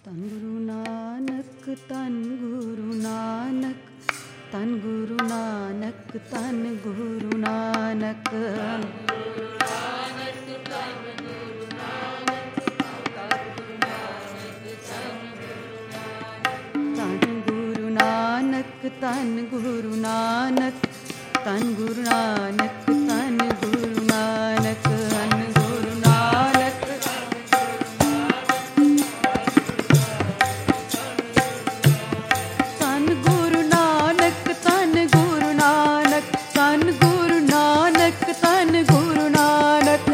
तन गुरु नानक तन गुरु नानक तन गुरु नानक तन गुरु नानक तन गुरु नानक तन गुरु नानक तन गुरु नानक तन गुरु नानक तन गुरु नानक तन गुरु नानक तन गुरु नानक तन गुरु नानक तन गुरु नानक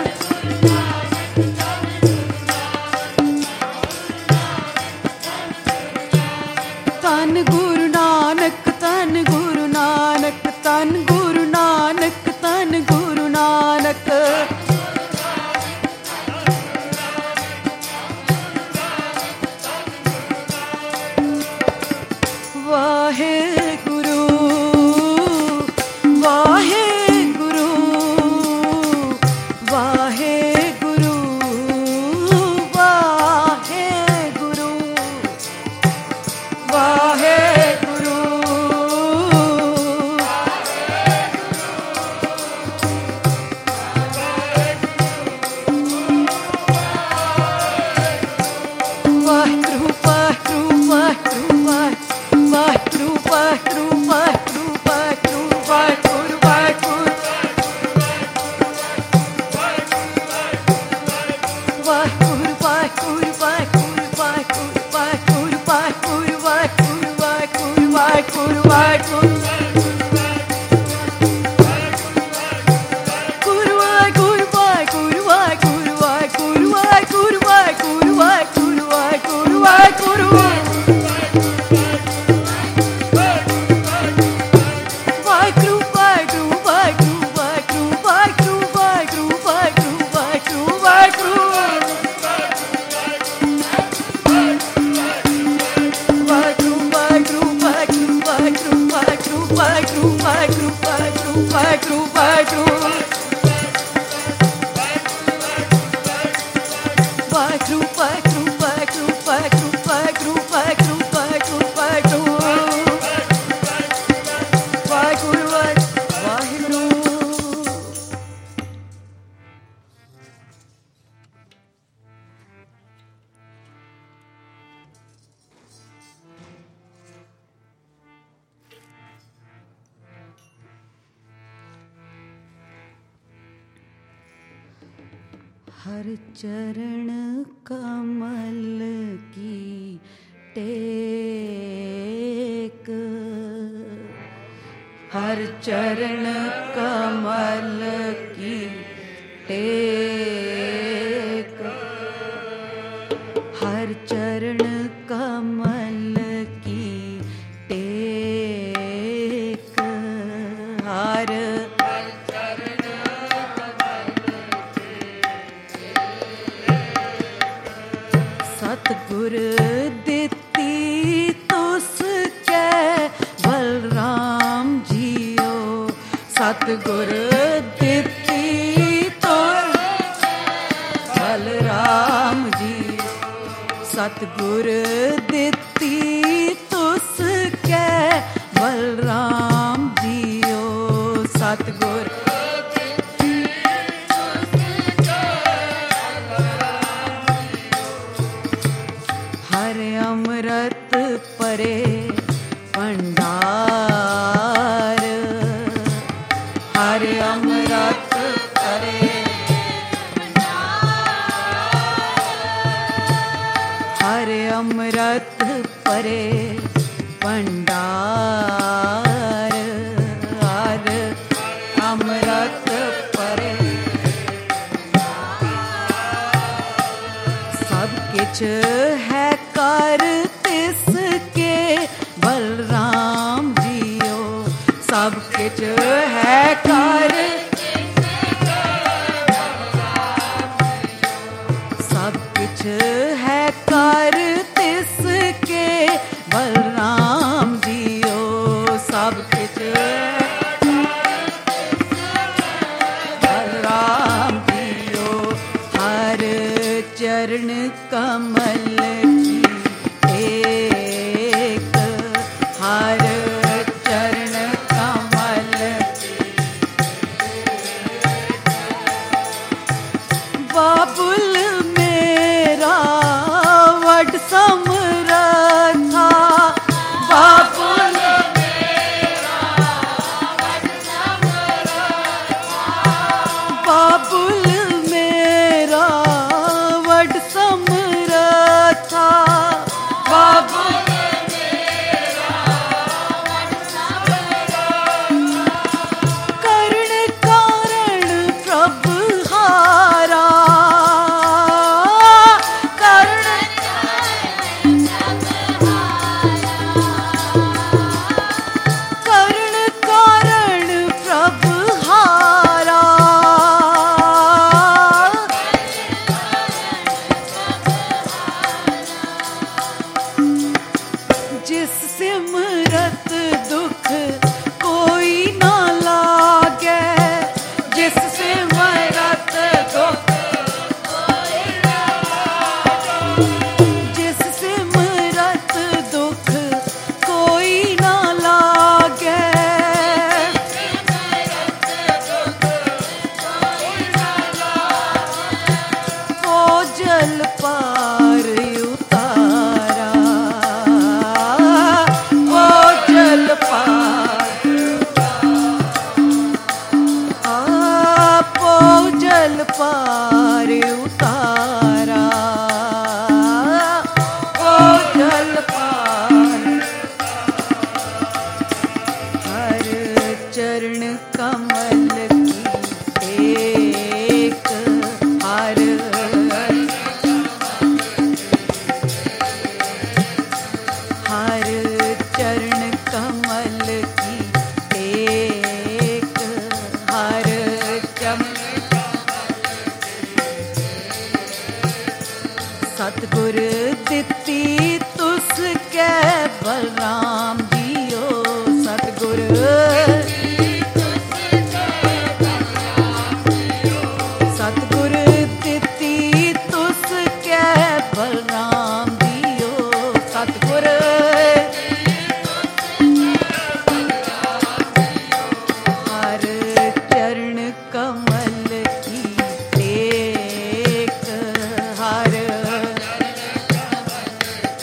तन गुरु नानक तन गुरु नानक तन गुरु नानक तन गुरु नानक वाहे गुरु वाहे गुरु वाहे गुरु वाहे गुरु वाहे गुरु वाहिगुरु वाहिगुरु वाहिगुरु वाहिगुरु वाहिगुरु वाहिगुरु वाहिगुरु वाहिगुरु वाहिगुरु वाहिगुरु वाहिगुरु वाहिगुरु वाहिगुरु वाहिगुरु वाहिगुरु वाहिगुरु वाहिगुरु हर चरण कमल की टेक हर चरण कमल की टेक हर चरण कमल की टेक हर सतगुर दिती तुसकै बलराम जियो सतगुर दिती तो बलराम जी सतगुर दिती तुसकै बलराम जियो सतगुर हरे अमृत परे भंडार हरे अमृत परे हरे अमृत परे भंडार हरे अमृत परे सब किछ है कर तिसके बलराम जियो सब किछ है कर सब किछ है कर तिसके बलराम जियो सब किछ बलराम जियो हर चरण कमल की बाबुल मेरा वड समरथा बाबुल बाबुल मेरा वड समरथा बाबुल कर्ण कारण प्रभु हारा कर्ण कर्ण कारण प्रभु हारा जिस सिमरत दुख कोई ना लागे जिस सिमरत दुख जिस सिमरत दुख कोई ना लागे को जल पार उतारा वो जल पार आपो जल पार उतारा वो जल पार हर चरण कमल की एक हर हर चरण कमल की एक हर सतगुर दिती तुस कै बलराम जियो सतगुर सतगुर दिती तुस कै बलराम जियो सतगुर हर चरण कमल की एक हर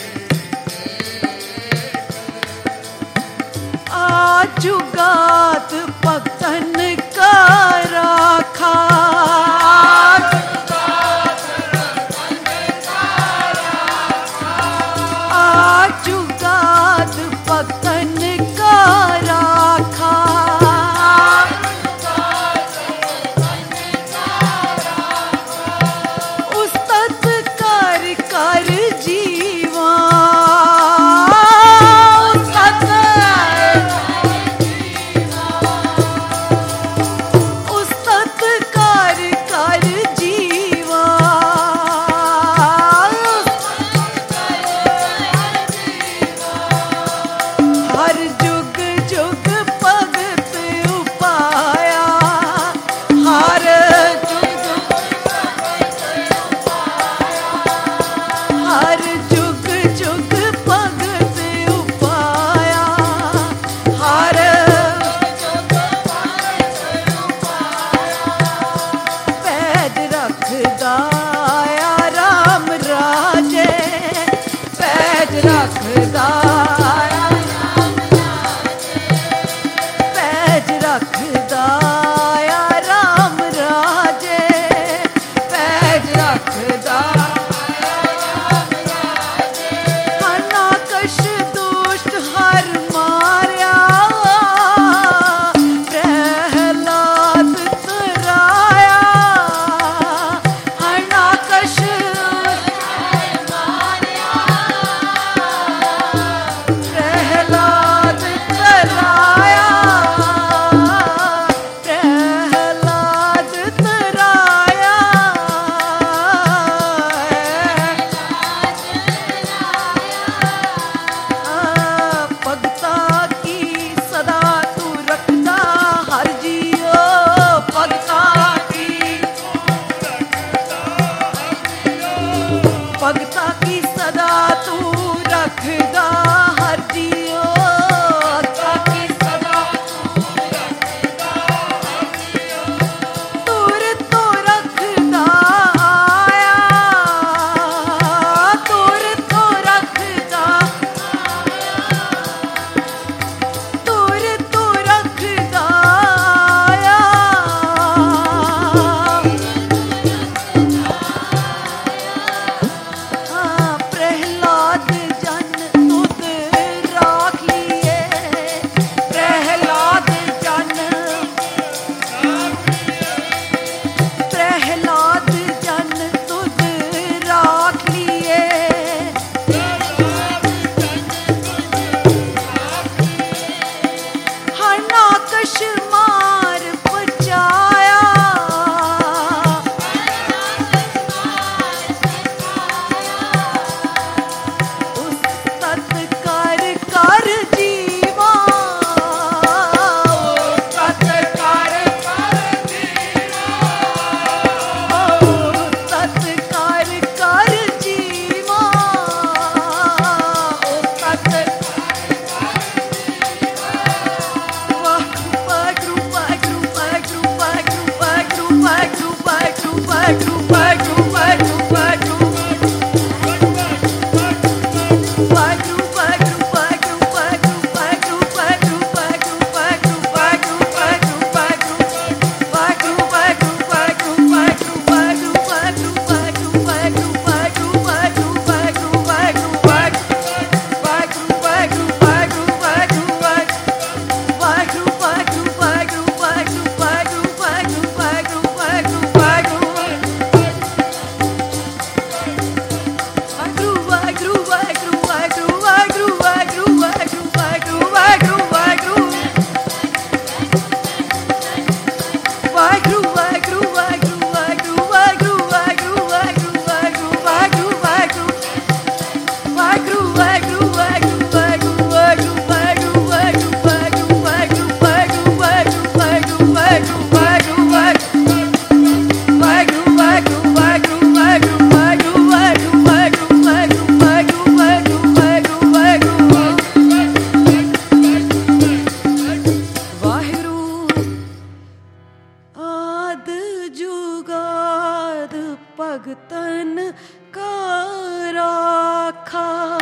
भगतन का राखा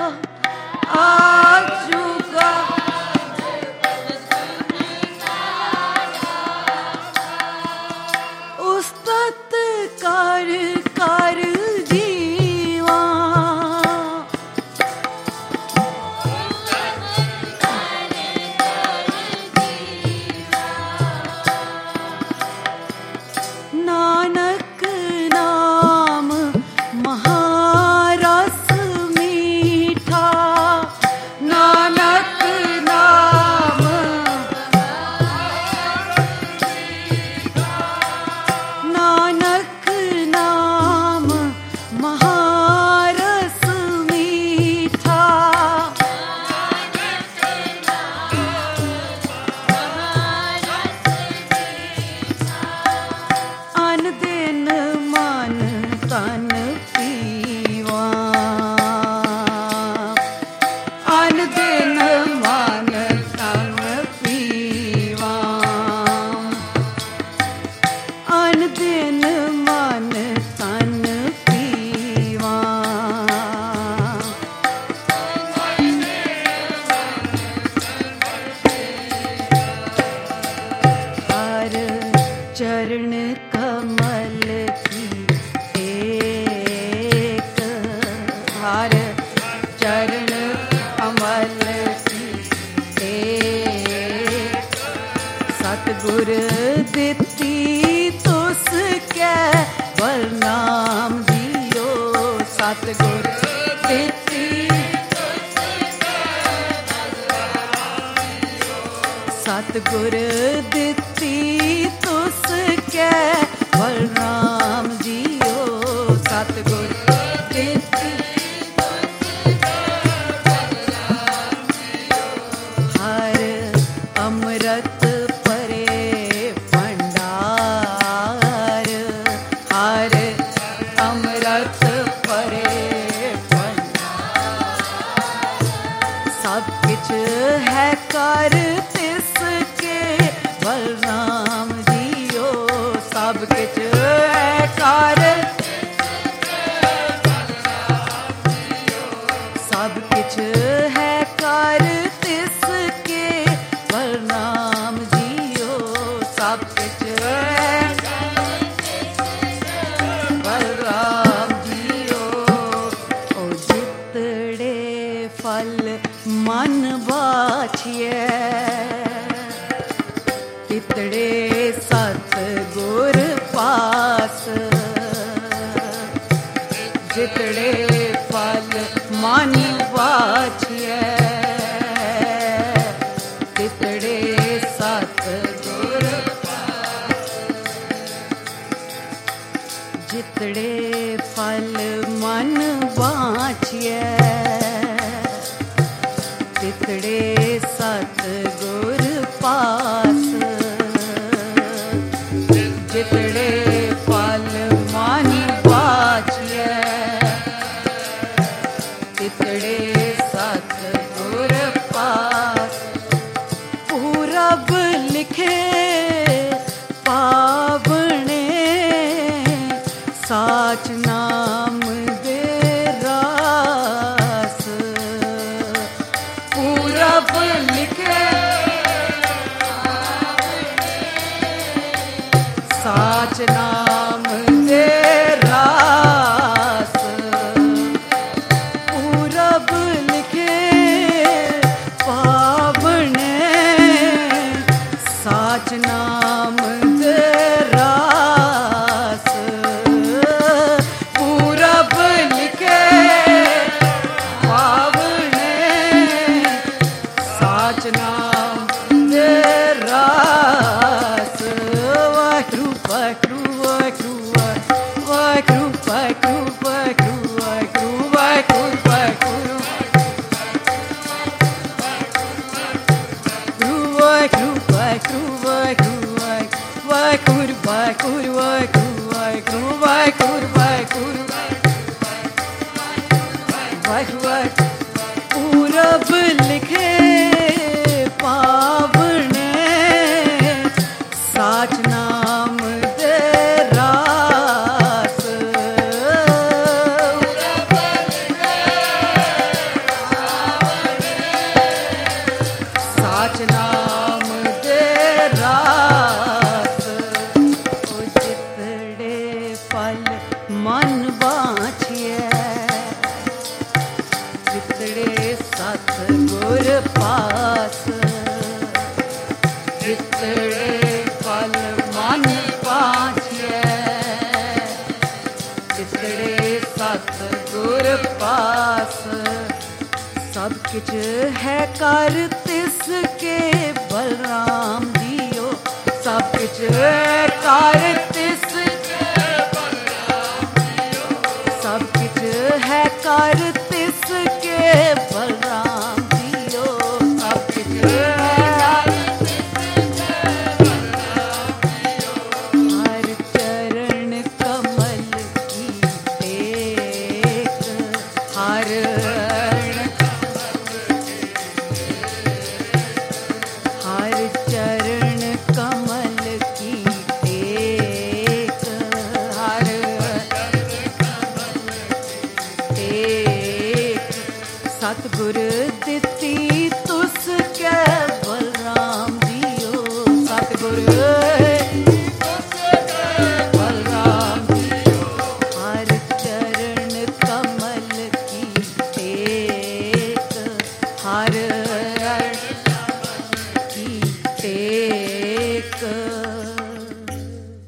आजुगा उस्तत कर कर जीवा नानक नाम महारस मीठा नानक नाम नानक नाम महारस मीठा अन दिन मन तन पीवा अन दिन मन तन पीवा अन दिन मन तन पीवा हर चरण कमल की एक हर चरण कमल की एक सतगुर दिती तुस कै बलनाम दियो सतगुर दिती सतगुर दिती तुस कै बलराम जियो सतगुर दिती हर अमृत परे भंडार हर अमृत परे भंडार सब किछ है कर तिसके बलराम जियो सब किछ है कर सब किछ है कर तिसके बलराम जियो सब किछ है बलराम जियो ओ जितड़े फल मन बाछिए तितड़े सतगुर पास जितड़े फल मन बाछिए तितड़े सतगुर जितड़े फल मन बाछिए तितड़े सतगुर पास जितड़े फल मन बाछिए तितड़े सतगुर पास पूरब लिखे पावने साच नाम दे रास पूरब लिखे साच नाम दे रास पूरब लिखे पावने साच नाम दे रास पूरब लिखे पावने साच नाम दे रास वाहिगुरू वाहिगुरू वाहिगुरू वाहिगुरू वाहिगुरू वाहिगुरू वाहिगुरू वाहिगुरू वाहिगुरू वाहिगुरू वाहिगुरू वाहिगुरू वाहिगुरू वाहिगुरू वाहिगुरू वाहिगुरू पूरब लिखे पावने साच नाम दे रास बाछिए जितड़े सतगुर पास जितड़े फल मन बाछिए जितड़े सतगुर पास सब किछ है कर तिसके बलराम जियो सब किछ है कर तिसके बलराम जियो सब किछ है कर तिसके बलराम जियो सब किछ है कर तिसके बलराम जियो हर चरण कमल की टेक हर चरण कमल की टेक हर टेक सतगुर दिती तुसके बलराम जियो सतगुर बलराम जियो हर चरण कमल की टेक हर